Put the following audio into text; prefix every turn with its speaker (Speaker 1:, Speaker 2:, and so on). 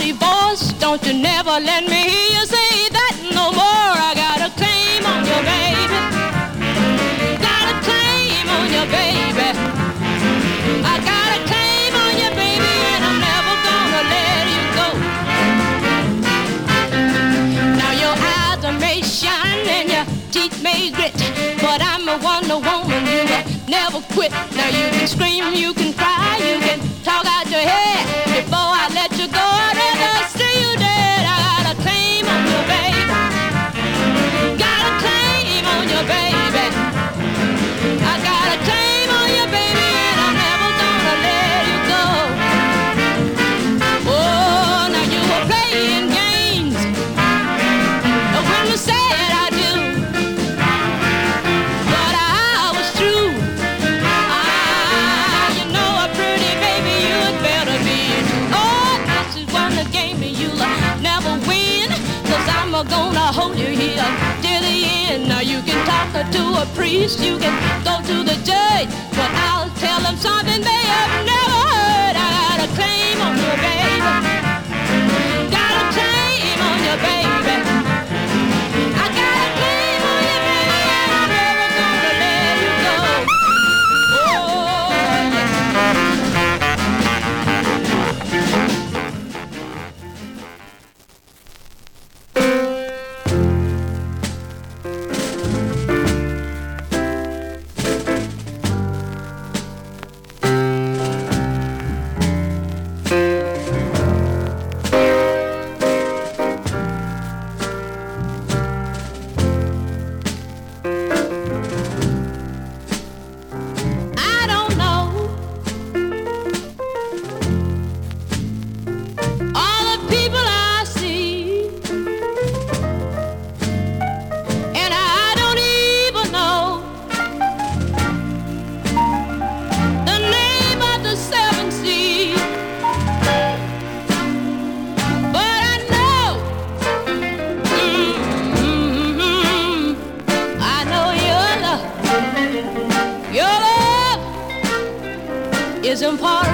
Speaker 1: pretty voice, don't you never let me hear you say that no more. I got a claim on you, baby. Got a claim on you, baby. I got a claim on you, baby, and I'm never gonna let you go. Now your eyes are made shine and your teeth made grit, but I'm a Wonder Woman, you will never quit. Now you can scream, you can cry, you can talk out your head. Before I let you go, I'd rather see you dead. I got a claim on you, baby. Got a claim on you, baby. I got a claim on you, baby, and I'm never gonna let you go. Oh, now you were playing games when you said I do, but I was true. You know a pretty baby, you'd better be. Oh, this is one the game and you'll never win, 'cause I'm gonna hold you here till the end. Now you can talk to a priest, you can go to the judge, but I'll tell them something they have never heard. I got a claim on you, baby. Got a claim on you, baby. I got a claim on you, baby, and I'm never gonna let you go. Oh, I don't know all the people I see, and I don't even know the name of the seven seas, but I know, I know your love is important.